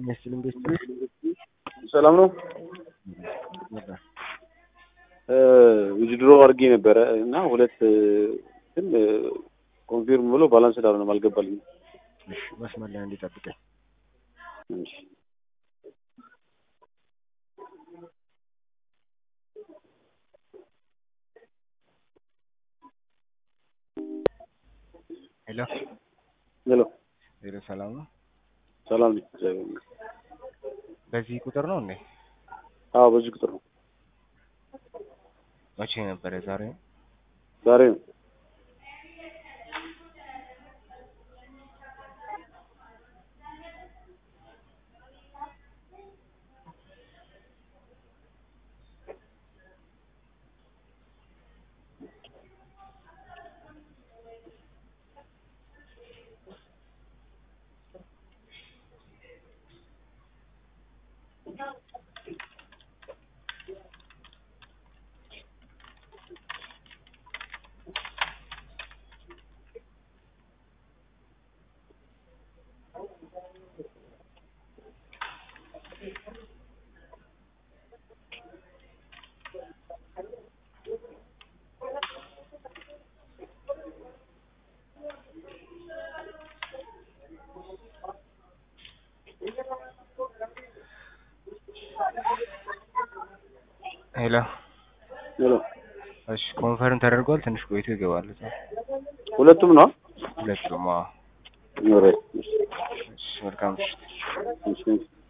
የሚያስችል ኢንቨስት ሰላም ነው። ዊዝድሮ አድርጌ ነበረ እና ሁለት ግን ኮንፊርም ብሎ ባላንስ ዳርነው አልገባልኝም። እሺ መስመር ላይ እንዲጠብቀኝ። እሺ ሄሎ ሄሎ ሄሎ፣ ሰላም ነው? ሰላም ነው። በዚህ ቁጥር ነው እንዴ? አዎ በዚህ ቁጥር ነው። መቼ ነበር? ዛሬ ዛሬ ነው። ሄሎ ሄሎ እሺ፣ ኮንፈርም ተደርጓል። ትንሽ ቆይቶ ይገባል። ሁለቱም ነው። ሁለቱም። ኖሬ እሺ መልካም። እሺ